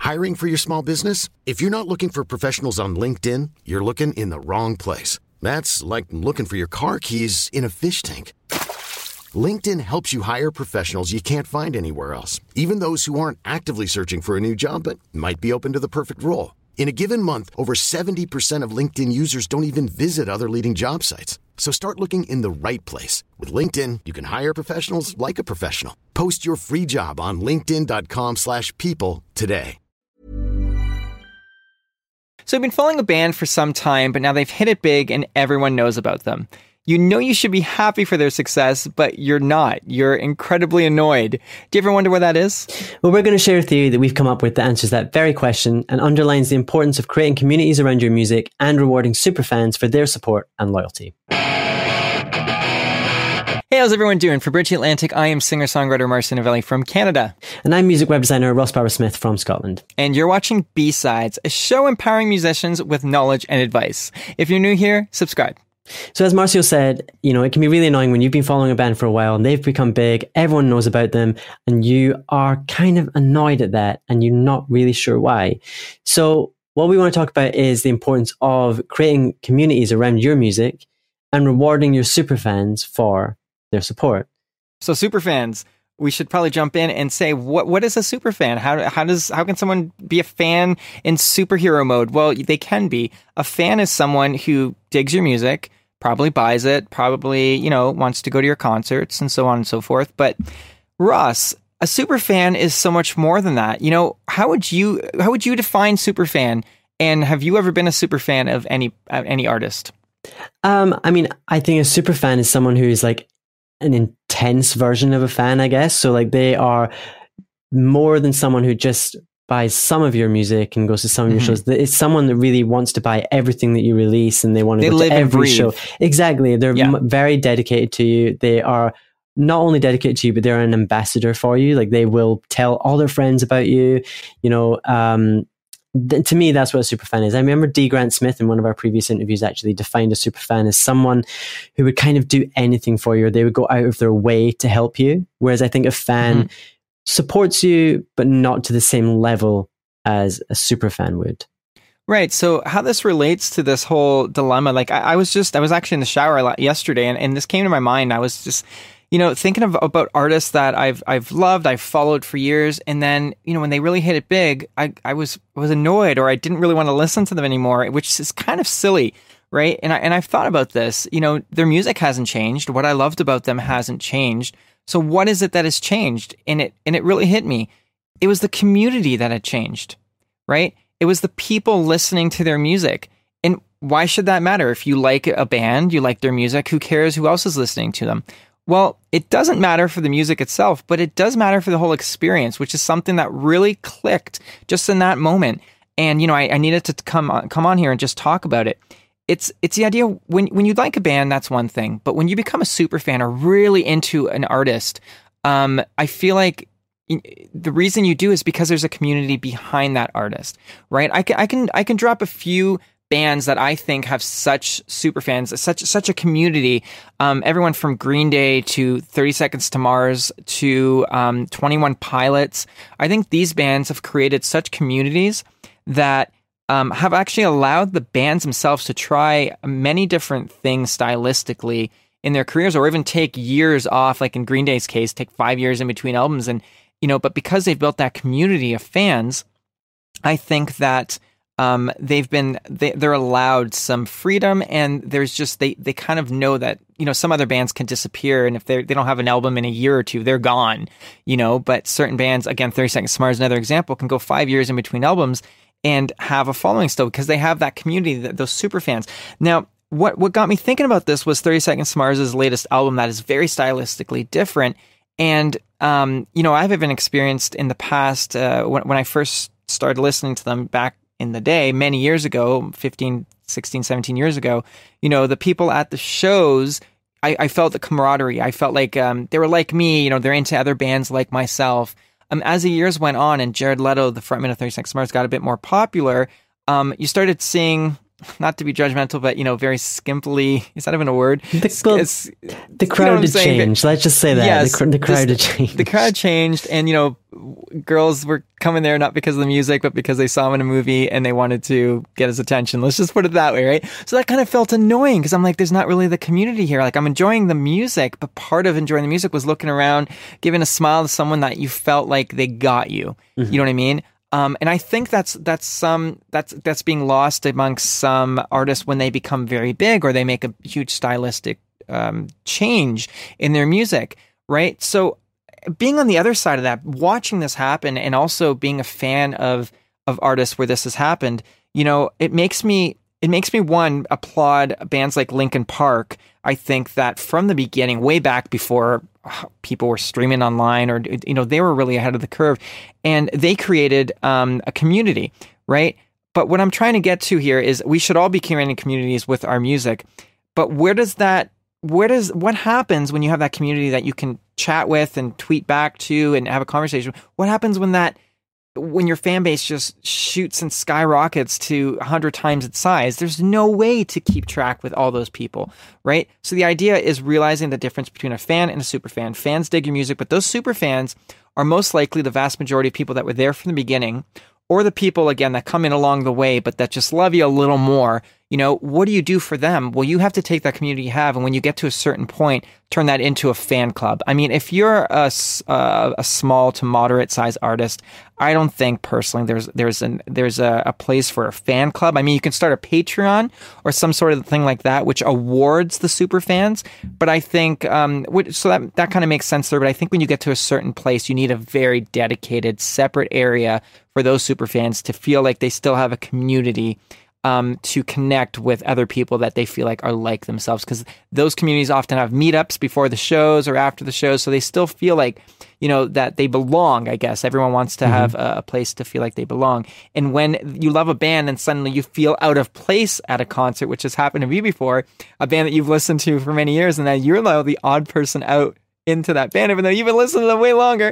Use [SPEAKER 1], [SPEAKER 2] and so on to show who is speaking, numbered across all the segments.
[SPEAKER 1] Hiring for your small business? If you're not looking for professionals on LinkedIn, you're looking in the wrong place. That's like looking for your car keys in a fish tank. LinkedIn helps you hire professionals you can't find anywhere else, even those who aren't actively searching for a new job but might be open to the perfect role. In a given month, over 70% of LinkedIn users don't even visit other leading job sites. So start looking in the right place. With LinkedIn, you can hire professionals like a professional. Post your free job on linkedin.com/people today.
[SPEAKER 2] So I've been following a band for some time, but now they've hit it big and everyone knows about them. You know you should be happy for their success, but you're not. You're incredibly annoyed. Do you ever wonder what that is?
[SPEAKER 3] Well, we're going to share a theory that we've come up with that answers that very question and underlines the importance of creating communities around your music and rewarding superfans for their support and loyalty.
[SPEAKER 2] Hey, how's everyone doing? For Bridge Atlantic, I am singer-songwriter Marcin Novelli from Canada.
[SPEAKER 3] And I'm music web designer Ross Barber-Smith from Scotland.
[SPEAKER 2] And you're watching B-Sides, a show empowering musicians with knowledge and advice. If you're new here, subscribe.
[SPEAKER 3] So as Marcio said, it can be really annoying when you've been following a band for a while and they've become big, everyone knows about them, and you are kind of annoyed at that and you're not really sure why. So what we want to talk about is the importance of creating communities around your music and rewarding your superfans for their support.
[SPEAKER 2] So superfans, we should probably jump in and say, what is a superfan? How can someone be a fan in superhero mode? Well, they can be. A fan is someone who digs your music, probably buys it, probably, wants to go to your concerts and so on and so forth. But Ross, a superfan is so much more than that. How would you define superfan? And have you ever been a superfan of any artist?
[SPEAKER 3] I think a superfan is someone who's like an intense version of a fan, I guess. So like they are more than someone who just buys some of your music and goes to some of your shows. It's someone that really wants to buy everything that you release and they want to go to every show. Exactly. They're very dedicated to you. They are not only dedicated to you, but they're an ambassador for you. Like they will tell all their friends about you. To me, that's what a superfan is. I remember D. Grant Smith in one of our previous interviews actually defined a superfan as someone who would kind of do anything for you, or they would go out of their way to help you. Whereas I think a fan supports you, but not to the same level as a superfan would.
[SPEAKER 2] Right. So how this relates to this whole dilemma, like I was actually in the shower yesterday and this came to my mind. I was just, thinking about artists that I've loved, I've followed for years. And then, when they really hit it big, I was annoyed, or I didn't really want to listen to them anymore, which is kind of silly. Right. And I've thought about this, their music hasn't changed. What I loved about them hasn't changed. So what is it that has changed? And it really hit me. It was the community that had changed, right? It was the people listening to their music. And why should that matter? If you like a band, you like their music, who cares who else is listening to them? Well, it doesn't matter for the music itself, but it does matter for the whole experience, which is something that really clicked just in that moment. And, I needed to come on here and just talk about it. It's the idea when you like a band, that's one thing. But when you become a super fan or really into an artist, I feel like the reason you do is because there's a community behind that artist, right? I can drop a few bands that I think have such super fans, such a community. Everyone from Green Day to 30 Seconds to Mars to 21 Pilots. I think these bands have created such communities that have actually allowed the bands themselves to try many different things stylistically in their careers, or even take years off, like in Green Day's case, take 5 years in between albums. And, but because they've built that community of fans, I think that they're allowed some freedom, and there's just, they kind of know that, some other bands can disappear. And if they don't have an album in a year or two, they're gone, but certain bands, again, 30 Seconds to Mars is another example, can go 5 years in between albums and have a following still because they have that community, those super fans. Now, what got me thinking about this was 30 Seconds to Mars' latest album that is very stylistically different. And, I've even experienced in the past, when I first started listening to them back in the day, many years ago, 15, 16, 17 years ago, the people at the shows, I felt the camaraderie. I felt like they were like me, they're into other bands like myself. As the years went on and Jared Leto, the frontman of 30 Seconds to Mars, got a bit more popular, you started seeing not to be judgmental, but very skimpily, is that even a word?
[SPEAKER 3] The crowd had changed. Let's just say that. Yes, the crowd had changed.
[SPEAKER 2] The crowd changed, and girls were coming there not because of the music, but because they saw him in a movie and they wanted to get his attention. Let's just put it that way, right? So that kind of felt annoying because I'm like, there's not really the community here. Like, I'm enjoying the music, but part of enjoying the music was looking around, giving a smile to someone that you felt like they got you. Mm-hmm. You know what I mean? And I think that's being lost amongst some artists when they become very big or they make a huge stylistic change in their music, right? So being on the other side of that, watching this happen, and also being a fan of artists where this has happened, it makes me one, applaud bands like Linkin Park. I think that from the beginning, way back before people were streaming online, or they were really ahead of the curve, and they created a community, right? But what I'm trying to get to here is we should all be creating communities with our music. But what happens when you have that community that you can chat with and tweet back to and have a conversation? What happens when your fan base just shoots and skyrockets to 100 times its size? There's no way to keep track with all those people, right? So the idea is realizing the difference between a fan and a super fan. Fans dig your music, but those super fans are most likely the vast majority of people that were there from the beginning, or the people, again, that come in along the way, but that just love you a little more. What do you do for them? Well, you have to take that community you have, and when you get to a certain point, turn that into a fan club. I mean, if you're a small to moderate size artist, I don't think personally there's a place for a fan club. I mean, you can start a Patreon or some sort of thing like that, which awards the super fans. But I think so that kind of makes sense there. But I think when you get to a certain place, you need a very dedicated, separate area for those super fans to feel like they still have a community to connect with other people that they feel like are like themselves, because those communities often have meetups before the shows or after the shows, so they still feel like that they belong. I guess everyone wants to have a place to feel like they belong. And when you love a band and suddenly you feel out of place at a concert, which has happened to me before, a band that you've listened to for many years, and then you're now the odd person out into that band, even though you've been listening to them way longer,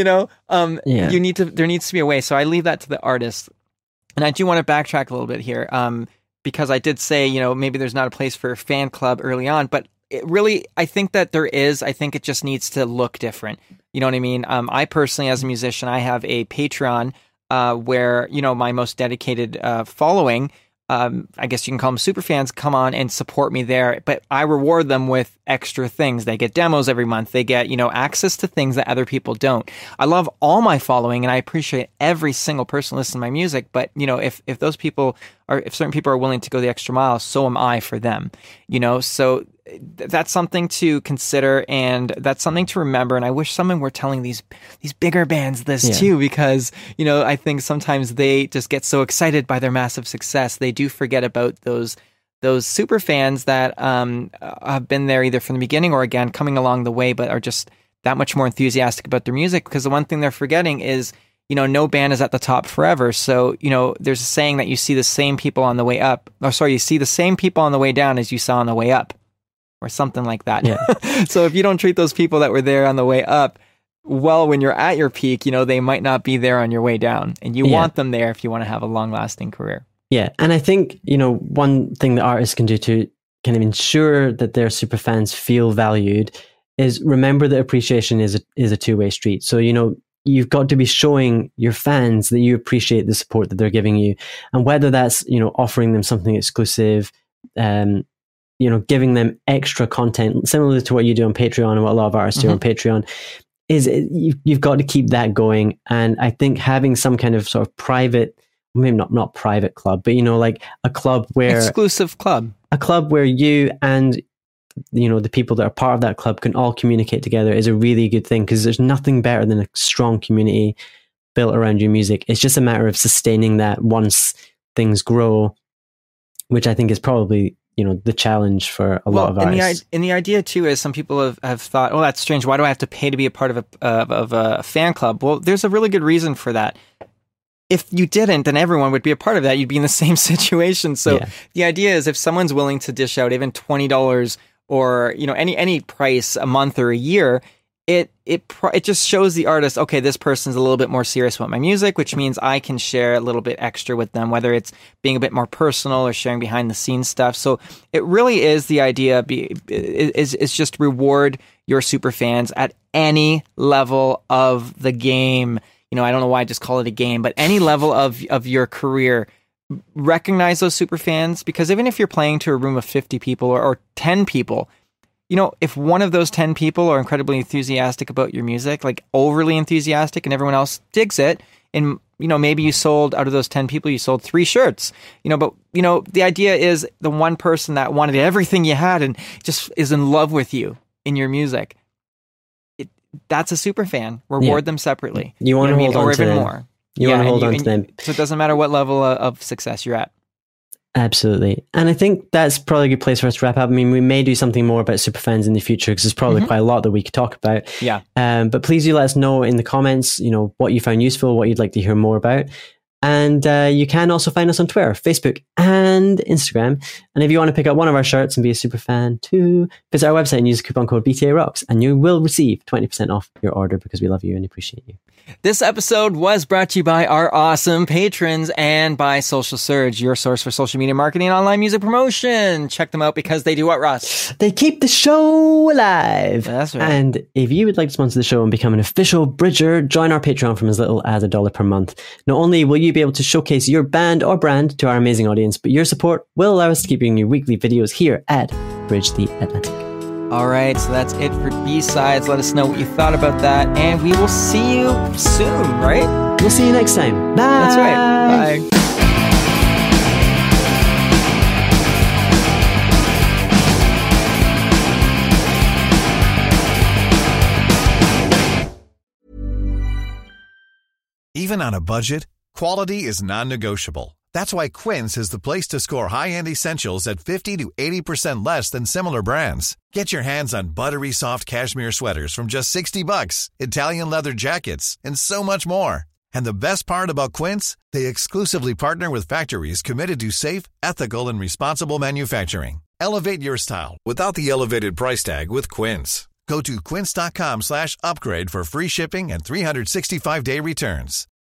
[SPEAKER 2] there needs to be a way. So I leave that to the artist. And I do want to backtrack a little bit here, because I did say, maybe there's not a place for a fan club early on, but I think that there is. I think it just needs to look different. You know what I mean? I personally, as a musician, I have a Patreon where, my most dedicated following, I guess you can call them super fans, come on and support me there. But I reward them with extra things. They get demos every month. They get, access to things that other people don't. I love all my following, and I appreciate every single person listening to my music. But, if certain people are willing to go the extra mile, so am I for them, so that's something to consider, and that's something to remember. And I wish someone were telling these bigger bands this too, because, I think sometimes they just get so excited by their massive success. They do forget about those super fans that have been there either from the beginning or, again, coming along the way, but are just that much more enthusiastic about their music. Because the one thing they're forgetting is, no band is at the top forever. So, there's a saying that you see the same people on the way up. You see the same people on the way down as you saw on the way up, or something like that. Yeah. So if you don't treat those people that were there on the way up well when you're at your peak, they might not be there on your way down. And you want them there if you want to have a long-lasting career. Yeah.
[SPEAKER 3] And I think, one thing that artists can do to kind of ensure that their super fans feel valued is remember that appreciation is a two-way street. So, you've got to be showing your fans that you appreciate the support that they're giving you. And whether that's, offering them something exclusive, giving them extra content, similar to what you do on Patreon and what a lot of artists do on Patreon, is you've got to keep that going. And I think having some kind of sort of private, maybe not private club, but like a club where
[SPEAKER 2] exclusive club,
[SPEAKER 3] a club where you and the people that are part of that club can all communicate together is a really good thing, because there's nothing better than a strong community built around your music. It's just a matter of sustaining that once things grow, which I think is probably the challenge for a lot of artists.
[SPEAKER 2] And the idea too is some people have thought, oh, that's strange. Why do I have to pay to be a part of a fan club? Well, there's a really good reason for that. If you didn't, then everyone would be a part of that. You'd be in the same situation. So the idea is, if someone's willing to dish out even $20 or any price a month or a year, it just shows the artist, okay, this person's a little bit more serious about my music, which means I can share a little bit extra with them, whether it's being a bit more personal or sharing behind the scenes stuff. So it really is the idea is just reward your super fans at any level of the game. You know, I don't know why I just call it a game, but any level of your career, recognize those super fans, because even if you're playing to a room of 50 people or 10 people, you know, if one of those 10 people are incredibly enthusiastic about your music, like overly enthusiastic, and everyone else digs it, and, you know, maybe you sold, out of those 10 people, you sold 3 shirts, you know, but, you know, the idea is the one person that wanted everything you had and just is in love with you in your music, that's a super fan. Reward them separately.
[SPEAKER 3] You want to hold on to them.
[SPEAKER 2] More.
[SPEAKER 3] You want to hold on to them.
[SPEAKER 2] So it doesn't matter what level of success you're at.
[SPEAKER 3] Absolutely. And I think that's probably a good place for us to wrap up. I mean, we may do something more about superfans in the future because there's probably quite a lot that we could talk about.
[SPEAKER 2] Yeah.
[SPEAKER 3] But please do let us know in the comments, you know, what you found useful, what you'd like to hear more about. And you can also find us on Twitter, Facebook, and Instagram. And if you want to pick up one of our shirts and be a super fan too, visit our website and use the coupon code BTAROCKS, and you will receive 20% off your order because we love you and appreciate you.
[SPEAKER 2] This episode was brought to you by our awesome patrons and by Social Surge, your source for social media marketing and online music promotion. Check them out because they do what, Ross?
[SPEAKER 3] They keep the show alive.
[SPEAKER 2] That's right.
[SPEAKER 3] And if you would like to sponsor the show and become an official Bridger, join our Patreon from as little as $1 per month. Not only will you be able to showcase your band or brand to our amazing audience, but your support will allow us to keep bringing you weekly videos here at Bridge the Atlantic.
[SPEAKER 2] All right, so that's it for B-Sides. Let us know what you thought about that, and we will see you soon, right?
[SPEAKER 3] We'll see you next time. Bye.
[SPEAKER 2] That's right. Bye.
[SPEAKER 4] Even on a budget, quality is non-negotiable. That's why Quince is the place to score high-end essentials at 50 to 80% less than similar brands. Get your hands on buttery soft cashmere sweaters from just $60, Italian leather jackets, and so much more. And the best part about Quince, they exclusively partner with factories committed to safe, ethical, and responsible manufacturing. Elevate your style without the elevated price tag with Quince. Go to quince.com/upgrade for free shipping and 365-day returns.